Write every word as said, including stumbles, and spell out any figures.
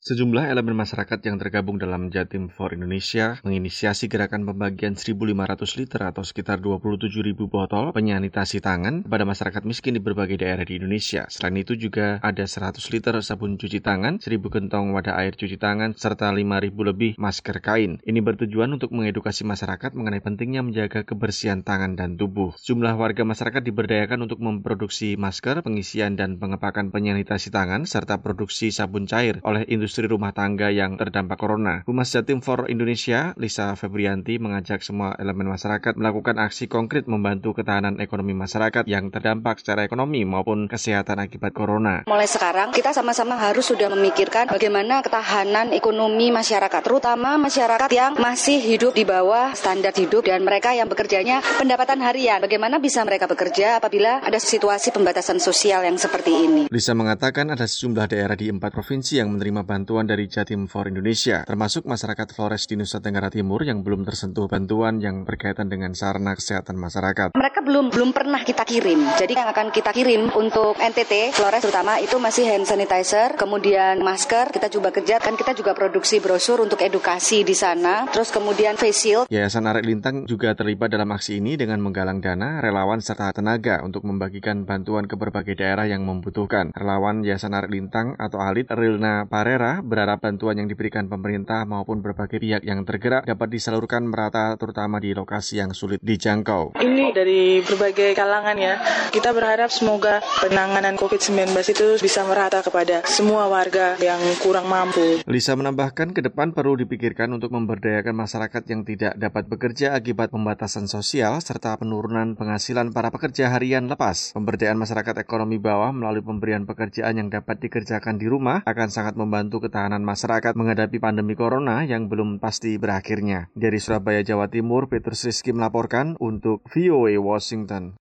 Sejumlah elemen masyarakat yang tergabung dalam Jatim for Indonesia menginisiasi gerakan pembagian seribu lima ratus liter atau sekitar dua puluh tujuh ribu botol penyanitasi tangan kepada masyarakat miskin di berbagai daerah di Indonesia. Selain itu juga ada seratus liter sabun cuci tangan, seribu gentong wadah air cuci tangan, serta lima ribu lebih masker kain. Ini bertujuan untuk mengedukasi masyarakat mengenai pentingnya menjaga kebersihan tangan dan tubuh. Sejumlah warga masyarakat diberdayakan untuk memproduksi masker, pengisian dan pengepakan penyanitasi tangan, serta produksi sabun cair oleh industri rumah tangga yang terdampak corona. Humas Jatim for Indonesia, Lisa Febrianti, mengajak semua elemen masyarakat melakukan aksi konkret membantu ketahanan ekonomi masyarakat yang terdampak secara ekonomi maupun kesehatan akibat corona. Mulai sekarang kita sama-sama harus sudah memikirkan bagaimana ketahanan ekonomi masyarakat, terutama masyarakat yang masih hidup di bawah standar hidup dan mereka yang bekerjanya pendapatan harian. Bagaimana bisa mereka bekerja apabila ada situasi pembatasan sosial yang seperti ini? Lisa mengatakan ada sejumlah daerah di empat provinsi yang menerima bantuan bantuan dari Jatim for Indonesia, termasuk masyarakat Flores di Nusa Tenggara Timur yang belum tersentuh bantuan yang berkaitan dengan sarana kesehatan masyarakat. Mereka belum belum pernah kita kirim. Jadi yang akan kita kirim untuk N T T Flores terutama itu masih hand sanitizer, kemudian masker, kita coba kerja kan kita juga produksi brosur untuk edukasi di sana, terus kemudian face shield. Yayasan Arek Lintang juga terlibat dalam aksi ini dengan menggalang dana, relawan serta tenaga untuk membagikan bantuan ke berbagai daerah yang membutuhkan. Relawan Yayasan Arek Lintang atau Alit, Rilna Parera, berharap bantuan yang diberikan pemerintah maupun berbagai pihak yang tergerak dapat disalurkan merata terutama di lokasi yang sulit dijangkau. Ini dari berbagai kalangan ya. Kita berharap semoga penanganan covid sembilan belas itu bisa merata kepada semua warga yang kurang mampu. Lisa menambahkan ke depan perlu dipikirkan untuk memberdayakan masyarakat yang tidak dapat bekerja akibat pembatasan sosial serta penurunan penghasilan para pekerja harian lepas. Pemberdayaan masyarakat ekonomi bawah melalui pemberian pekerjaan yang dapat dikerjakan di rumah akan sangat membantu ketahanan masyarakat menghadapi pandemi corona yang belum pasti berakhirnya. Dari Surabaya, Jawa Timur, Petrus Rizky melaporkan untuk V O A Washington.